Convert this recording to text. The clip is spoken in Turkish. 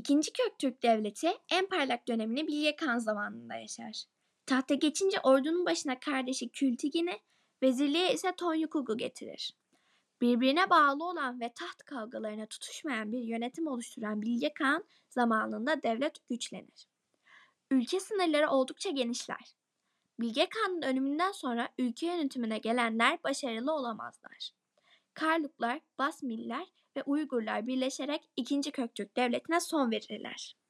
İkinci Köktürk Devleti en parlak dönemini Bilge Kağan zamanında yaşar. Tahta geçince ordunun başına kardeşi Kültigin'i, vezirliğe ise Tonyukug'u getirir. Birbirine bağlı olan ve taht kavgalarına tutuşmayan bir yönetim oluşturan Bilge Kağan zamanında devlet güçlenir. Ülke sınırları oldukça genişler. Bilge Kağan'ın ölümünden sonra ülke yönetimine gelenler başarılı olamazlar. Karluklar, Basmiller ve Uygurlar birleşerek 2. Köktürk Devleti'ne son verirler.